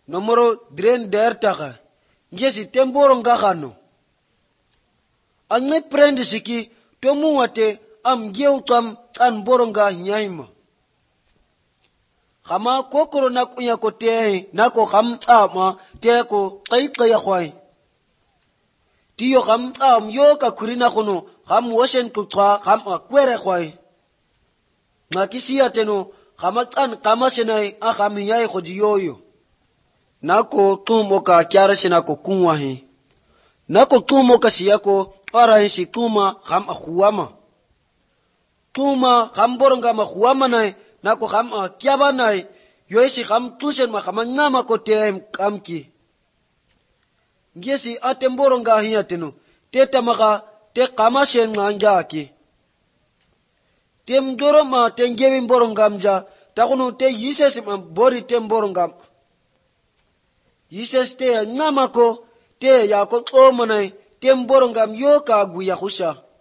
nomoro dren der taka ngesi temboro ngakano ange prende siki tomu wate am geutam an boronga nyaima khama kokoro na kunya kote na ko kham ama te ko kai khwai tiyo kham am yo ka kurina khono kham washen kutwa kham akwere khwai na kisia teno khama an kama senai a kham yai khodiyoyo nako tumo ka kyara sina ko kunwa he nako tumo ka siyako para hisi tuma kham akhuama tuma kham boronga ma khuama nai nako kham kyaba nai yoisi kham tusen ma kham ngama ko tem kamki ngesi atemboronga hiya teno teta maka te kama sen nganja ki tem doro ma tengewi boronga mja takunu te yises ma bori tem boronga yises te ngama ko te ya ko omanai tem boronga yoka guya khusha